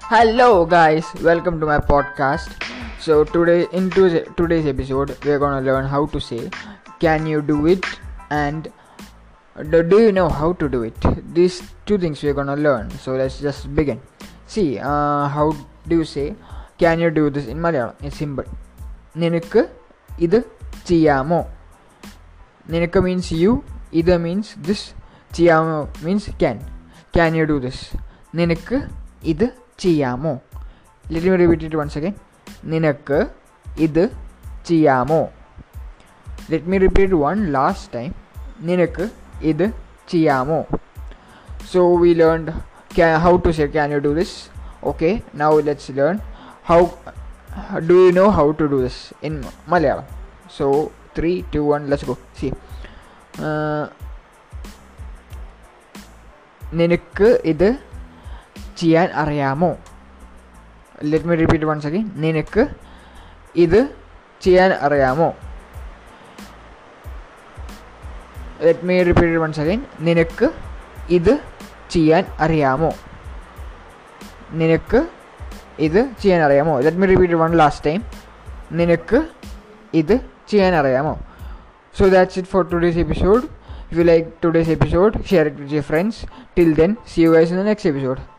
Hello guys, welcome to my podcast. So today's episode we're gonna learn how to say can you do it and do you know how to do it. These two things we're gonna learn. So let's just begin. See, how do you say can you do this in Malayalam? It's simple. Ninakku idu cheyamo. Ninakku means you, ida means this, cheyamo means can. Can you do this? Ninakku idu cheyamo. Let me repeat it once again. Ninakku idu cheyamo. Let me repeat it one last time. Ninakku idu cheyamo. So we learned how to say can you do this. Okay, now let's learn how do you know how to do this in Malayalam. So 3, 2, 1, let's go. See, നിനക്ക് ഇത് ചെയ്യാൻ അറിയാമോ? Let me repeat once again. നിനക്ക് ഇത് ചെയ്യാൻ അറിയാമോ? Let me repeat it once again. നിനക്ക് ഇത് ചെയ്യാൻ അറിയാമോ? നിനക്ക് ഇത് ചെയ്യാൻ അറിയാമോ? Let me repeat it one last time. നിനക്ക് ഇത് ചെയ്യാൻ അറിയാമോ? So that's it for today's episode. If you like today's episode, share it with your friends. Till then, see you guys in the next episode.